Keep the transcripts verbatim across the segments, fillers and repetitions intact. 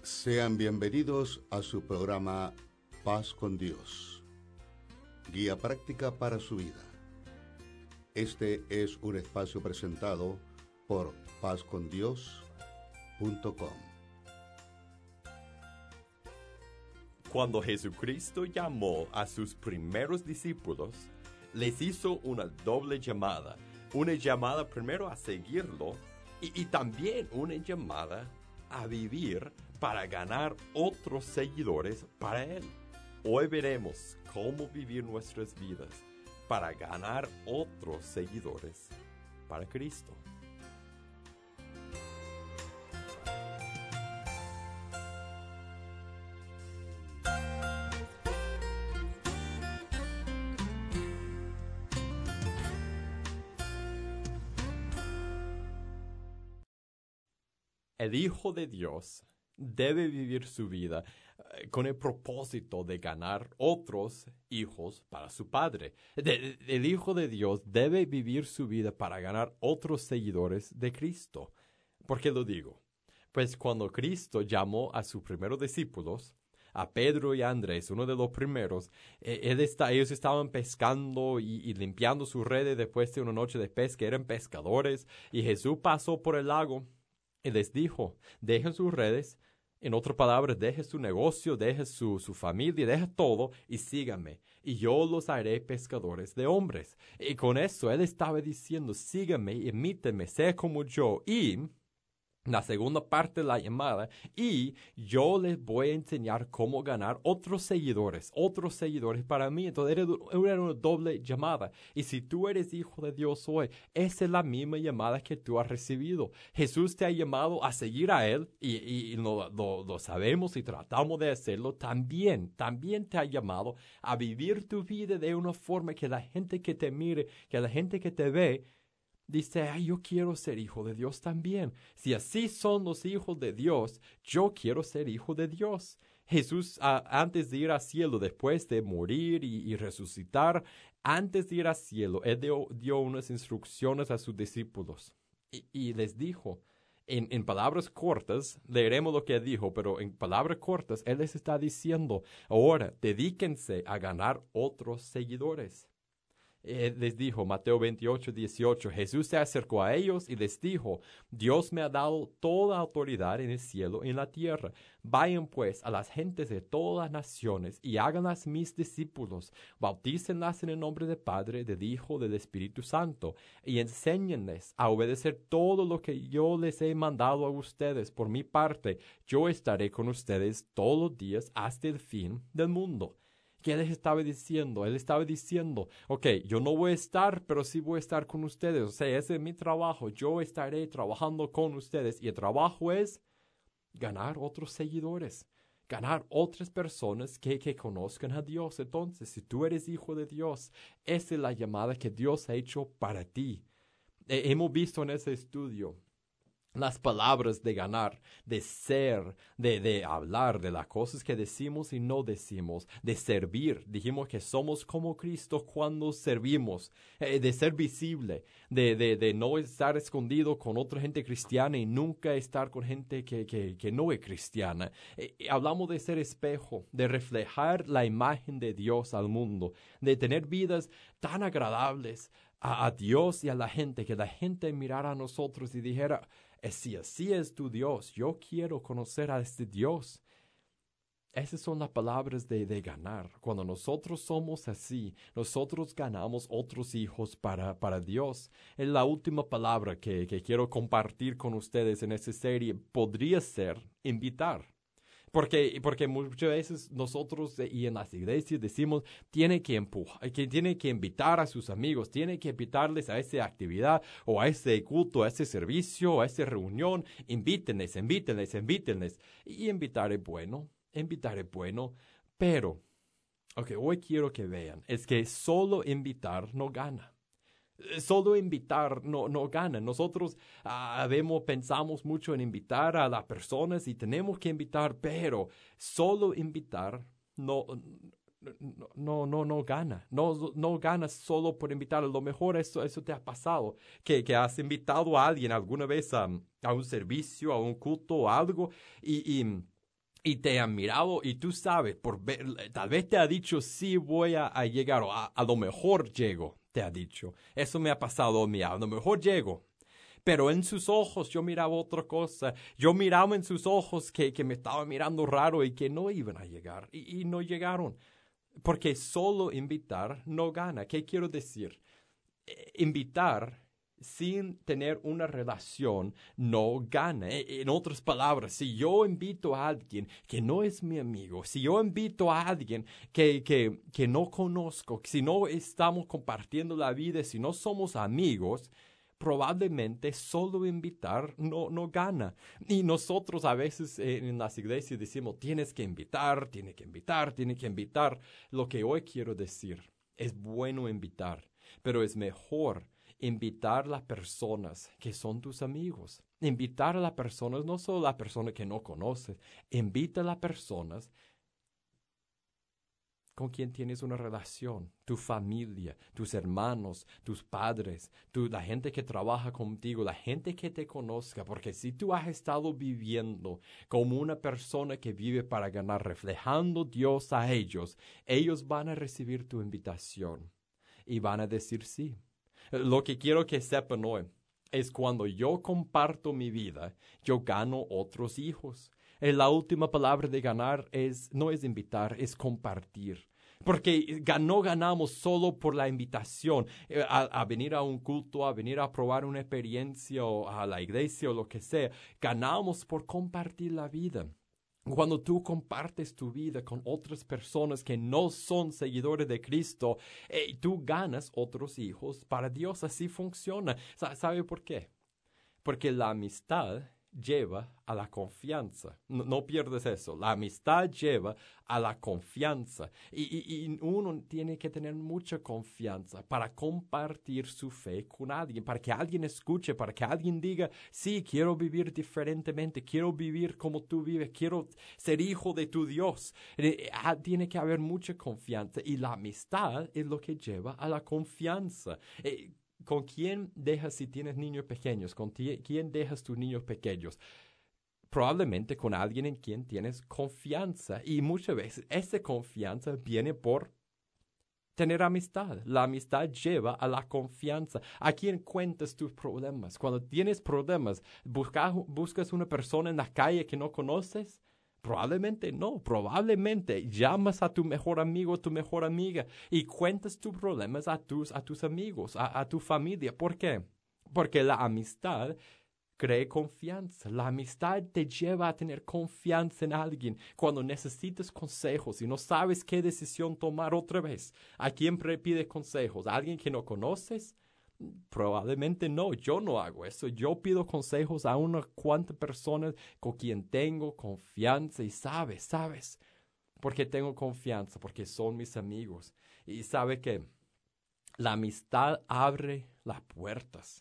Sean bienvenidos a su programa Paz con Dios, guía práctica para su vida. Este es un espacio presentado por paz con dios punto com. Cuando Jesucristo llamó a sus primeros discípulos, les hizo una doble llamada. Una llamada primero a seguirlo y, y también una llamada a vivir para ganar otros seguidores para Él. Hoy veremos cómo vivir nuestras vidas para ganar otros seguidores para Cristo. El Hijo de Dios debe vivir su vida eh, con el propósito de ganar otros hijos para su Padre. De, el Hijo de Dios debe vivir su vida para ganar otros seguidores de Cristo. ¿Por qué lo digo? Pues cuando Cristo llamó a sus primeros discípulos, a Pedro y a Andrés, uno de los primeros, eh, él está, ellos estaban pescando y, y limpiando sus redes después de una noche de pesca, eran pescadores, y Jesús pasó por el lago y les dijo, dejen sus redes, en otras palabras, dejen su negocio, dejen su, su familia, dejen todo y síganme. Y yo los haré pescadores de hombres. Y con eso él estaba diciendo, síganme, imítenme, sé como yo. Y la segunda parte de la llamada, y yo les voy a enseñar cómo ganar otros seguidores, otros seguidores para mí. Entonces era, era una doble llamada. Y si tú eres hijo de Dios hoy, esa es la misma llamada que tú has recibido. Jesús te ha llamado a seguir a Él, y, y, y lo, lo, lo sabemos y tratamos de hacerlo. También, también te ha llamado a vivir tu vida de una forma que la gente que te mire, que la gente que te ve, dice, ay, yo quiero ser hijo de Dios también. Si así son los hijos de Dios, yo quiero ser hijo de Dios. Jesús, uh, antes de ir al cielo, después de morir y, y resucitar, antes de ir al cielo, Él dio, dio unas instrucciones a sus discípulos. Y, y les dijo, en, en palabras cortas, leeremos lo que dijo, pero en palabras cortas, Él les está diciendo, ahora, dedíquense a ganar otros seguidores. Eh, les dijo, Mateo veintiocho, dieciocho, Jesús se acercó a ellos y les dijo, Dios me ha dado toda autoridad en el cielo y en la tierra. Vayan pues a las gentes de todas las naciones y háganlas mis discípulos. Bautícenlas en el nombre del Padre, del Hijo, del Espíritu Santo y enséñenles a obedecer todo lo que yo les he mandado a ustedes. Por mi parte, yo estaré con ustedes todos los días hasta el fin del mundo. ¿Qué él estaba diciendo? Él estaba diciendo, ok, yo no voy a estar, pero sí voy a estar con ustedes. O sea, ese es mi trabajo. Yo estaré trabajando con ustedes. Y el trabajo es ganar otros seguidores, ganar otras personas que, que conozcan a Dios. Entonces, si tú eres hijo de Dios, esa es la llamada que Dios ha hecho para ti. Eh, hemos visto en ese estudio las palabras de ganar, de ser, de, de hablar, de las cosas que decimos y no decimos, de servir. Dijimos que somos como Cristo cuando servimos, eh, de ser visible, de, de, de no estar escondido con otra gente cristiana y nunca estar con gente que, que, que no es cristiana. Eh, hablamos de ser espejo, de reflejar la imagen de Dios al mundo, de tener vidas tan agradables a, a Dios y a la gente, que la gente mirara a nosotros y dijera, si así es tu Dios, yo quiero conocer a este Dios. Esas son las palabras de, de ganar. Cuando nosotros somos así, nosotros ganamos otros hijos para, para Dios. Es la última palabra que, que quiero compartir con ustedes en esta serie. Podría ser invitar. Porque, porque muchas veces nosotros y en las iglesias decimos, tiene que empujar, que tiene que invitar a sus amigos, tiene que invitarles a esa actividad o a ese culto, a ese servicio, a esa reunión. Invítenles, invítenles, invítenles. Y invitar es bueno, invitar es bueno, pero, ok, hoy quiero que vean, es que solo invitar no gana. Solo invitar no, no gana. Nosotros uh, vemos, pensamos mucho en invitar a las personas y tenemos que invitar, pero solo invitar no, no, no, no, no gana. No, no ganas solo por invitar. A lo mejor eso, eso te ha pasado, que, que has invitado a alguien alguna vez a, a un servicio, a un culto o algo, y, y y te han mirado y tú sabes, por ver, tal vez te ha dicho, sí voy a, a llegar, o a, a lo mejor llego, te ha dicho. Eso me ha pasado a mí, a lo mejor llego. Pero en sus ojos yo miraba otra cosa. Yo miraba en sus ojos que, que me estaban mirando raro y que no iban a llegar. Y, y no llegaron. Porque solo invitar no gana. ¿Qué quiero decir? Eh, invitar sin tener una relación no gana. En otras palabras, si yo invito a alguien que no es mi amigo, si yo invito a alguien que, que, que no conozco, si no estamos compartiendo la vida, si no somos amigos, probablemente solo invitar no, no gana. Y nosotros a veces eh, en las iglesias decimos, tienes que invitar, tienes que invitar, tienes que invitar. Lo que hoy quiero decir, es bueno invitar, pero es mejor invitar a las personas que son tus amigos. Invitar a las personas, no solo a las personas que no conoces, invita a las personas con quien tienes una relación, tu familia, tus hermanos, tus padres, tu, la gente que trabaja contigo, la gente que te conozca, porque si tú has estado viviendo como una persona que vive para ganar, reflejando Dios a ellos, ellos van a recibir tu invitación y van a decir sí. Lo que quiero que sepan hoy es cuando yo comparto mi vida, yo gano otros hijos. La última palabra de ganar es, no es invitar, es compartir. Porque no ganamos solo por la invitación a, a venir a un culto, a venir a probar una experiencia o a la iglesia o lo que sea. Ganamos por compartir la vida. Cuando tú compartes tu vida con otras personas que no son seguidores de Cristo, eh, tú ganas otros hijos para Dios. Así funciona. ¿Sabe por qué? Porque la amistad lleva a la confianza. No, no pierdes eso. La amistad lleva a la confianza. Y, y, y uno tiene que tener mucha confianza para compartir su fe con alguien, para que alguien escuche, para que alguien diga, sí, quiero vivir diferentemente, quiero vivir como tú vives, quiero ser hijo de tu Dios. Eh, ah, tiene que haber mucha confianza y la amistad es lo que lleva a la confianza. Eh, ¿Con quién dejas si tienes niños pequeños? ¿Con quién dejas tus niños pequeños? Probablemente con alguien en quien tienes confianza. Y muchas veces esa confianza viene por tener amistad. La amistad lleva a la confianza. ¿A quién cuentas tus problemas? Cuando tienes problemas, ¿buscas, buscas una persona en la calle que no conoces? Probablemente no, probablemente llamas a tu mejor amigo o tu mejor amiga y cuentas tus problemas a tus, a tus amigos, a, a tu familia. ¿Por qué? Porque la amistad crea confianza. La amistad te lleva a tener confianza en alguien. Cuando necesitas consejos y no sabes qué decisión tomar otra vez, ¿a quién pides consejos? ¿A alguien que no conoces? Probablemente no, yo no hago eso. Yo pido consejos a unas cuantas personas con quien tengo confianza y sabes, sabes, porque tengo confianza, porque son mis amigos. Y sabe que la amistad abre las puertas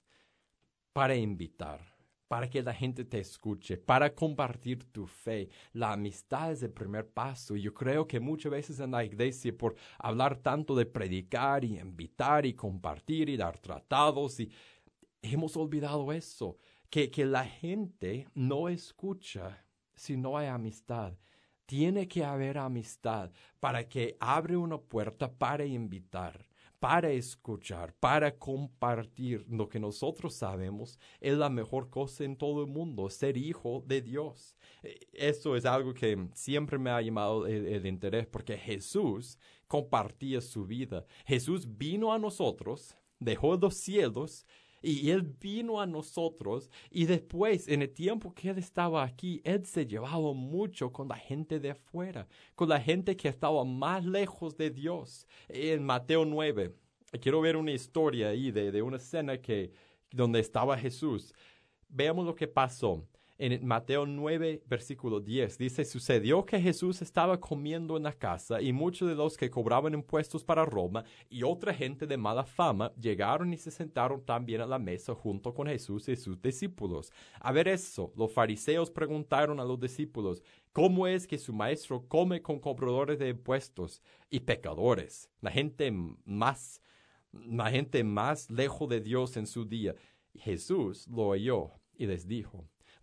para invitar, para que la gente te escuche, para compartir tu fe. La amistad es el primer paso. Yo creo que muchas veces en la iglesia, por hablar tanto de predicar y invitar y compartir y dar tratados, y hemos olvidado eso, que, que la gente no escucha si no hay amistad. Tiene que haber amistad para que abre una puerta para invitar, para escuchar, para compartir lo que nosotros sabemos es la mejor cosa en todo el mundo, ser hijo de Dios. Eso es algo que siempre me ha llamado el, el interés porque Jesús compartía su vida. Jesús vino a nosotros, dejó los cielos y Él vino a nosotros y después, en el tiempo que Él estaba aquí, Él se llevaba mucho con la gente de afuera, con la gente que estaba más lejos de Dios. En Mateo nueve, quiero ver una historia ahí de, de una escena que, donde estaba Jesús. Veamos lo que pasó. En Mateo nueve, versículo diez, dice, sucedió que Jesús estaba comiendo en la casa y muchos de los que cobraban impuestos para Roma y otra gente de mala fama llegaron y se sentaron también a la mesa junto con Jesús y sus discípulos. A ver eso, los fariseos preguntaron a los discípulos, ¿cómo es que su maestro come con cobradores de impuestos y pecadores? La gente más, la gente más lejos de Dios en su día. Jesús lo oyó y les dijo,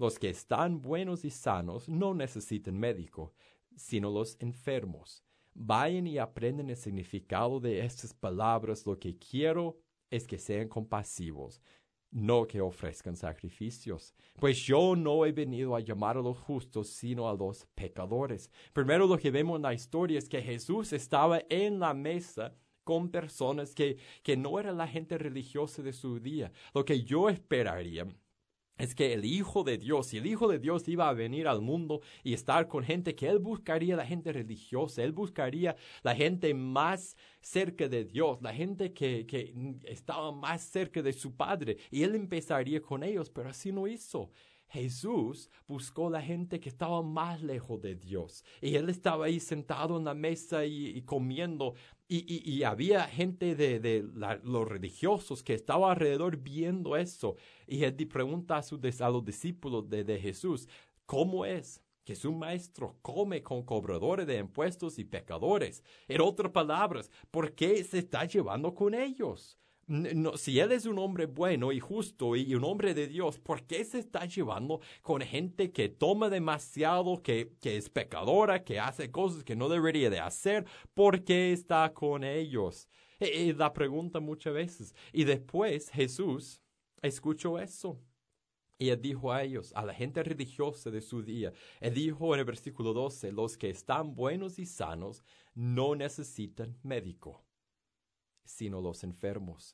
Los que están buenos y sanos no necesitan médico, sino los enfermos. Vayan y aprenden el significado de estas palabras. Lo que quiero es que sean compasivos, no que ofrezcan sacrificios. Pues yo no he venido a llamar a los justos, sino a los pecadores. Primero, lo que vemos en la historia es que Jesús estaba en la mesa con personas que, que no era la gente religiosa de su día. Lo que yo esperaría es que el Hijo de Dios, si el Hijo de Dios iba a venir al mundo y estar con gente, que Él buscaría la gente religiosa, Él buscaría la gente más cerca de Dios, la gente que, que estaba más cerca de su Padre, y Él empezaría con ellos, pero así no hizo. Jesús buscó la gente que estaba más lejos de Dios, y Él estaba ahí sentado en la mesa y, y comiendo, y, y, y había gente de, de la, los religiosos que estaba alrededor viendo eso, y Él pregunta a, su, a los discípulos de, de Jesús, ¿cómo es que su maestro come con cobradores de impuestos y pecadores? En otras palabras, ¿por qué se está llevando con ellos? No, si Él es un hombre bueno y justo y un hombre de Dios, ¿por qué se está llevando con gente que toma demasiado, que, que es pecadora, que hace cosas que no debería de hacer? ¿Por qué está con ellos? Es la pregunta muchas veces. Y después Jesús escuchó eso. Y Él dijo a ellos, a la gente religiosa de su día, Él dijo en el versículo doce, los que están buenos y sanos no necesitan médico, sino los enfermos.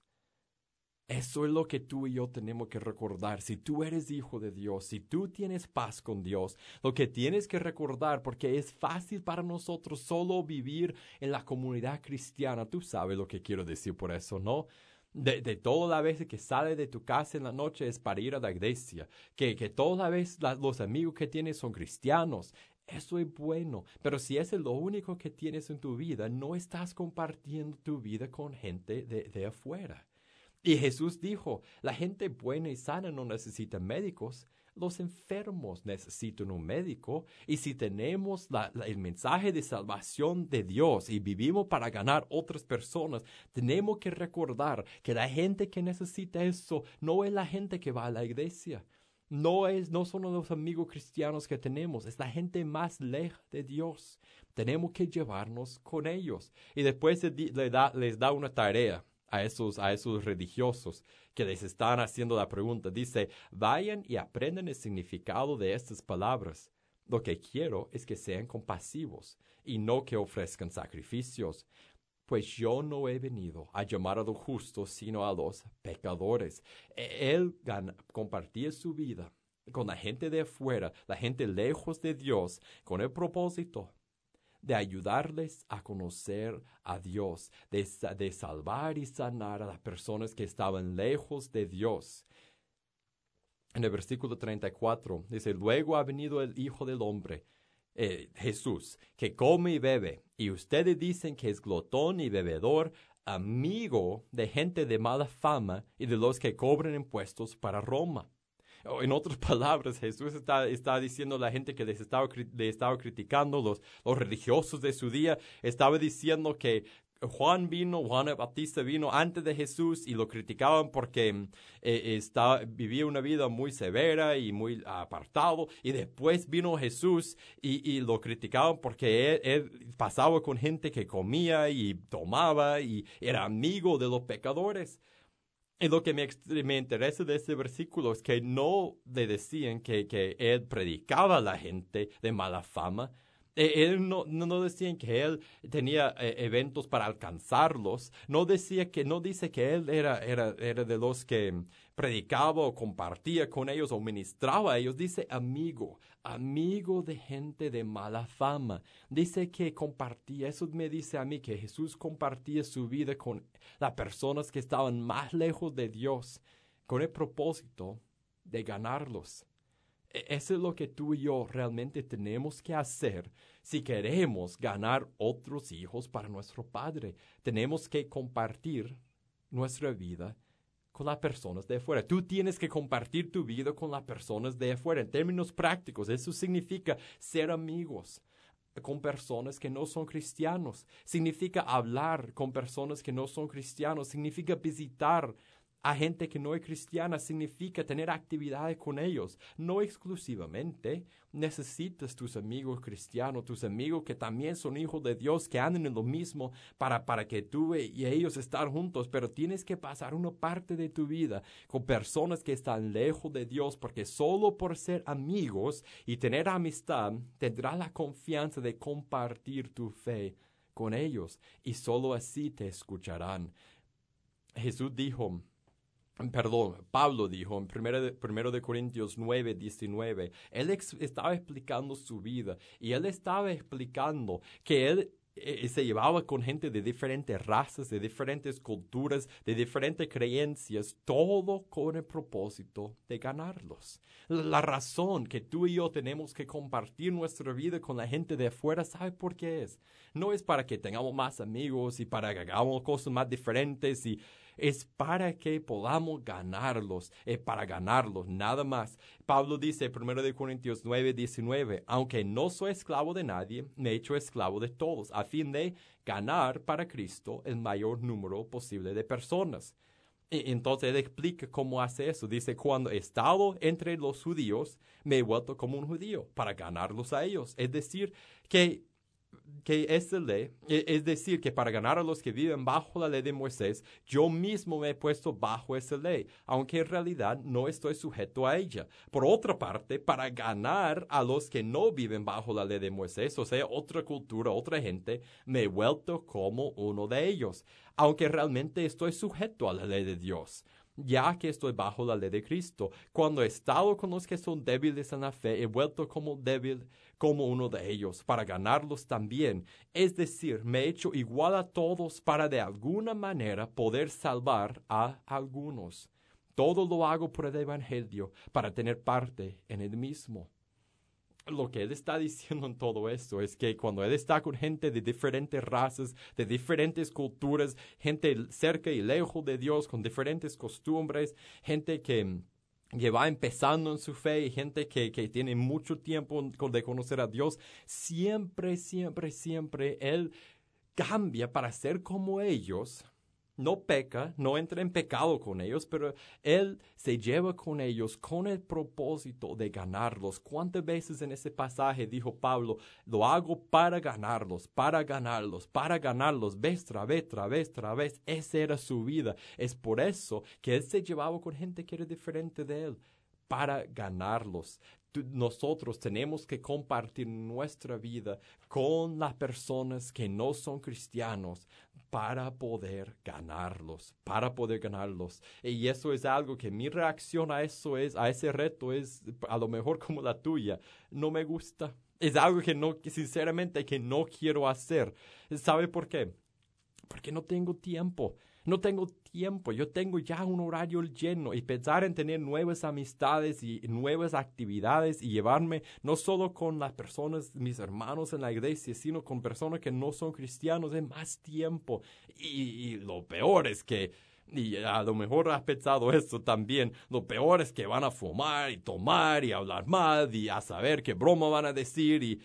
Eso es lo que tú y yo tenemos que recordar. Si tú eres hijo de Dios, si tú tienes paz con Dios, lo que tienes que recordar, porque es fácil para nosotros solo vivir en la comunidad cristiana. Tú sabes lo que quiero decir por eso, ¿no? De, de todas las veces que sales de tu casa en la noche es para ir a la iglesia, que, que todas las veces la, los amigos que tienes son cristianos. Eso es bueno, pero si ese es lo único que tienes en tu vida, no estás compartiendo tu vida con gente de, de afuera. Y Jesús dijo, la gente buena y sana no necesita médicos, los enfermos necesitan un médico. Y si tenemos la, la, el mensaje de salvación de Dios y vivimos para ganar otras personas, tenemos que recordar que la gente que necesita eso no es la gente que va a la iglesia. No, es, no son los amigos cristianos que tenemos, es la gente más lejos de Dios. Tenemos que llevarnos con ellos. Y después les da, les da una tarea a esos, a esos religiosos que les están haciendo la pregunta. Dice, vayan y aprendan el significado de estas palabras. Lo que quiero es que sean compasivos y no que ofrezcan sacrificios. Pues yo no he venido a llamar a los justos, sino a los pecadores. Él gana, compartía su vida con la gente de afuera, la gente lejos de Dios, con el propósito de ayudarles a conocer a Dios, de, de salvar y sanar a las personas que estaban lejos de Dios. En el versículo treinta y cuatro dice, luego ha venido el Hijo del Hombre, Eh, Jesús, que come y bebe, y ustedes dicen que es glotón y bebedor, amigo de gente de mala fama y de los que cobran impuestos para Roma. O en otras palabras, Jesús está, está diciendo a la gente que les estaba, les estaba criticando, los, los religiosos de su día, estaba diciendo que Juan vino, Juan el Bautista vino antes de Jesús y lo criticaban porque eh, estaba, vivía una vida muy severa y muy apartado, y después vino Jesús y, y lo criticaban porque él, él pasaba con gente que comía y tomaba y era amigo de los pecadores. Y lo que me, me interesa de este versículo es que no le decían que, que él predicaba a la gente de mala fama. Él no, no decían que él tenía eh, eventos para alcanzarlos. No decía que, no dice que él era, era, era de los que predicaba o compartía con ellos o ministraba a ellos. Dice amigo, amigo de gente de mala fama. Dice que compartía. Eso me dice a mí que Jesús compartía su vida con las personas que estaban más lejos de Dios, con el propósito de ganarlos. Eso es lo que tú y yo realmente tenemos que hacer si queremos ganar otros hijos para nuestro Padre. Tenemos que compartir nuestra vida con las personas de afuera. Tú tienes que compartir tu vida con las personas de afuera. En términos prácticos, eso significa ser amigos con personas que no son cristianos. Significa hablar con personas que no son cristianos. Significa visitar a gente que no es cristiana significa tener actividades con ellos. No exclusivamente necesitas tus amigos cristianos, tus amigos que también son hijos de Dios, que andan en lo mismo para, para que tú y ellos estén juntos, pero tienes que pasar una parte de tu vida con personas que están lejos de Dios, porque solo por ser amigos y tener amistad tendrás la confianza de compartir tu fe con ellos y solo así te escucharán. Jesús dijo, Perdón, Pablo dijo en primero de, primero de Corintios nueve, diecinueve, él ex, estaba explicando su vida y él estaba explicando que él eh, se llevaba con gente de diferentes razas, de diferentes culturas, de diferentes creencias, todo con el propósito de ganarlos. La razón que tú y yo tenemos que compartir nuestra vida con la gente de afuera, ¿sabe por qué es? No es para que tengamos más amigos y para que hagamos cosas más diferentes y es para que podamos ganarlos, es para ganarlos, nada más. Pablo dice en primero de Corintios nueve, diecinueve, aunque no soy esclavo de nadie, me he hecho esclavo de todos, a fin de ganar para Cristo el mayor número posible de personas. Y entonces él explica cómo hace eso. Dice, cuando he estado entre los judíos, me he vuelto como un judío para ganarlos a ellos. Es decir, que que esta ley, es decir, que para ganar a los que viven bajo la ley de Moisés, yo mismo me he puesto bajo esa ley, aunque en realidad no estoy sujeto a ella. Por otra parte, para ganar a los que no viven bajo la ley de Moisés, o sea, otra cultura, otra gente, me he vuelto como uno de ellos, aunque realmente estoy sujeto a la ley de Dios, ya que estoy bajo la ley de Cristo. Cuando he estado con los que son débiles en la fe, he vuelto como débil como uno de ellos, para ganarlos también. Es decir, me he hecho igual a todos para de alguna manera poder salvar a algunos. Todo lo hago por el Evangelio, para tener parte en el mismo. Lo que él está diciendo en todo esto es que cuando él está con gente de diferentes razas, de diferentes culturas, gente cerca y lejos de Dios, con diferentes costumbres, gente que, que va empezando en su fe y gente que, que tiene mucho tiempo de conocer a Dios, siempre, siempre, siempre él cambia para ser como ellos. No peca, no entra en pecado con ellos, pero él se lleva con ellos con el propósito de ganarlos. ¿Cuántas veces en ese pasaje dijo Pablo, lo hago para ganarlos, para ganarlos, para ganarlos, vez tras vez, tras vez, tras vez? Esa era su vida. Es por eso que él se llevaba con gente que era diferente de él, para ganarlos. Nosotros tenemos que compartir nuestra vida con las personas que no son cristianos para poder ganarlos, para poder ganarlos. Y eso es algo que mi reacción a eso es, a ese reto es a lo mejor como la tuya. No me gusta. Es algo que no, que sinceramente que no quiero hacer. ¿Sabe por qué? Porque no tengo tiempo. No tengo tiempo, yo tengo ya un horario lleno y pensar en tener nuevas amistades y nuevas actividades y llevarme no solo con las personas, mis hermanos en la iglesia, sino con personas que no son cristianos es más tiempo. Y, y lo peor es que, y a lo mejor has pensado esto también, lo peor es que van a fumar y tomar y hablar mal y a saber qué broma van a decir y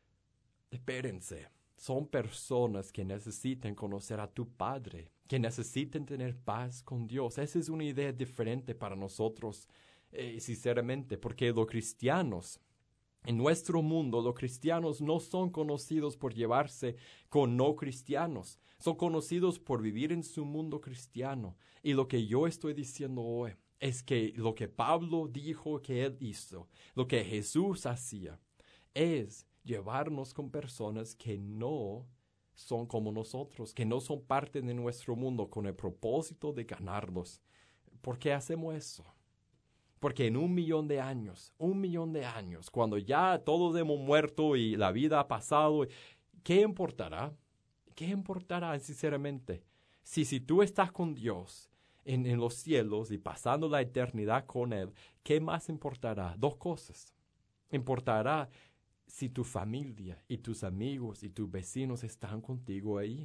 espérense. Son personas que necesitan conocer a tu Padre, que necesitan tener paz con Dios. Esa es una idea diferente para nosotros, eh, sinceramente, porque los cristianos, en nuestro mundo, los cristianos no son conocidos por llevarse con no cristianos. Son conocidos por vivir en su mundo cristiano. Y lo que yo estoy diciendo hoy es que lo que Pablo dijo que él hizo, lo que Jesús hacía, es llevarnos con personas que no son como nosotros, que no son parte de nuestro mundo con el propósito de ganarlos. ¿Por qué hacemos eso? Porque en un millón de años, un millón de años, cuando ya todos hemos muerto y la vida ha pasado, ¿qué importará? ¿Qué importará sinceramente? Si, si tú estás con Dios en, en los cielos y pasando la eternidad con Él, ¿qué más importará? Dos cosas. Importará si tu familia y tus amigos y tus vecinos están contigo ahí.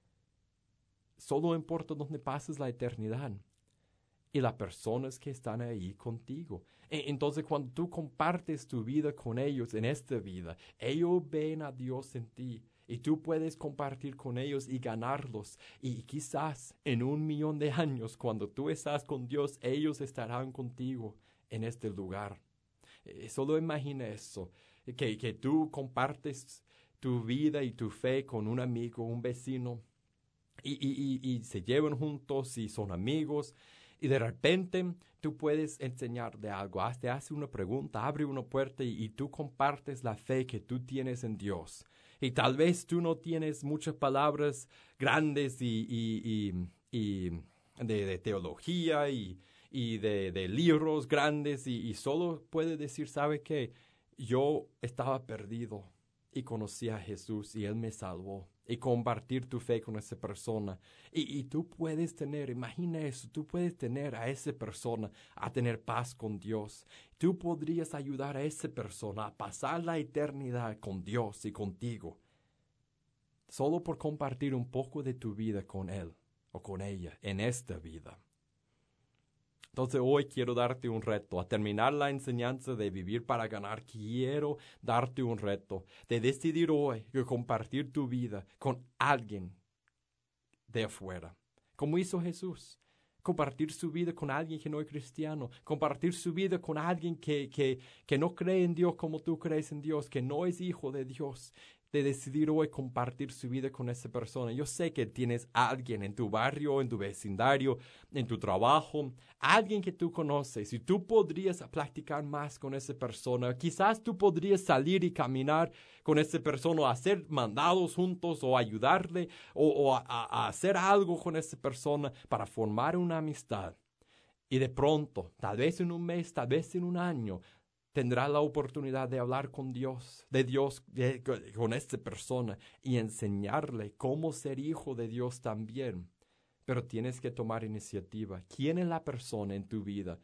Solo importa dónde pases la eternidad y las personas que están ahí contigo. Entonces, cuando tú compartes tu vida con ellos en esta vida, ellos ven a Dios en ti Y tú puedes compartir con ellos y ganarlos. Y quizás en un millón de años, cuando tú estás con Dios, ellos estarán contigo en este lugar. Eh, solo imagina eso, que, que tú compartes tu vida y tu fe con un amigo, un vecino, y, y, y, y se llevan juntos y son amigos. Y de repente tú puedes enseñarle algo, te hace una pregunta, abre una puerta y, y tú compartes la fe que tú tienes en Dios. Y tal vez tú no tienes muchas palabras grandes y, y, y, y de, de teología y, y de, de libros grandes y, y solo puedes decir, ¿sabe qué? Yo estaba perdido y conocí a Jesús y Él me salvó. Y compartir tu fe con esa persona. Y, y tú puedes tener, imagina eso, tú puedes tener a esa persona a tener paz con Dios. Tú podrías ayudar a esa persona a pasar la eternidad con Dios y contigo. Solo por compartir un poco de tu vida con Él o con ella en esta vida. Entonces hoy quiero darte un reto. A terminar la enseñanza de vivir para ganar, quiero darte un reto de decidir hoy que compartir tu vida con alguien de afuera. Como hizo Jesús. Compartir su vida con alguien que no es cristiano. Compartir su vida con alguien que, que, que no cree en Dios como tú crees en Dios. Que no es hijo de Dios. De decidir hoy compartir su vida con esa persona. Yo sé que tienes a alguien en tu barrio, en tu vecindario, en tu trabajo, alguien que tú conoces y tú podrías practicar más con esa persona. Quizás tú podrías salir y caminar con esa persona o hacer mandados juntos o ayudarle o, o a, a hacer algo con esa persona para formar una amistad. Y de pronto, tal vez en un mes, tal vez en un año, tendrá la oportunidad de hablar con Dios, de Dios, de, con esta persona y enseñarle cómo ser hijo de Dios también. Pero tienes que tomar iniciativa. ¿Quién es la persona en tu vida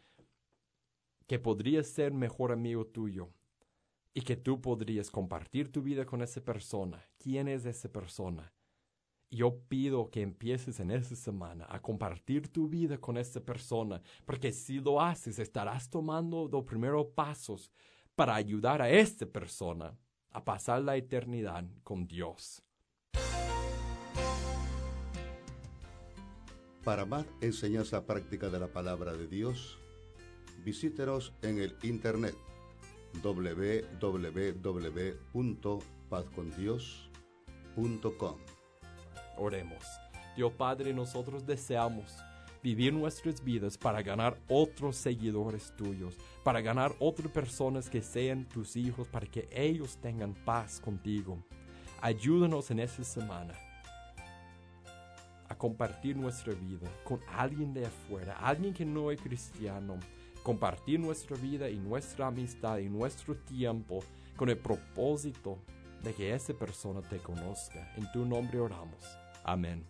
que podría ser mejor amigo tuyo y que tú podrías compartir tu vida con esa persona? ¿Quién es esa persona? Yo pido que empieces en esta semana a compartir tu vida con esta persona, porque si lo haces, estarás tomando los primeros pasos para ayudar a esta persona a pasar la eternidad con Dios. Para más enseñanza práctica de la palabra de Dios, visítenos en el internet doble u doble u doble u punto paz con dios punto com. Oremos. Dios Padre, nosotros deseamos vivir nuestras vidas para ganar otros seguidores tuyos, para ganar otras personas que sean tus hijos, para que ellos tengan paz contigo. Ayúdanos en esta semana a compartir nuestra vida con alguien de afuera, alguien que no es cristiano, compartir nuestra vida y nuestra amistad y nuestro tiempo con el propósito de que esa persona te conozca. En tu nombre oramos. Amén.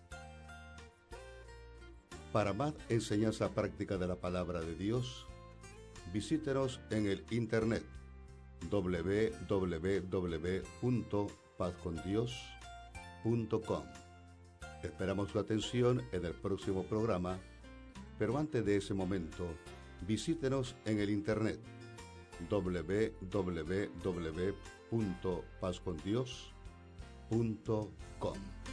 Para más enseñanza práctica de la palabra de Dios, visítenos en el internet doble u doble u doble u punto paz con dios punto com. Esperamos su atención en el próximo programa, pero antes de ese momento, visítenos en el internet doble u doble u doble u punto paz con dios punto com.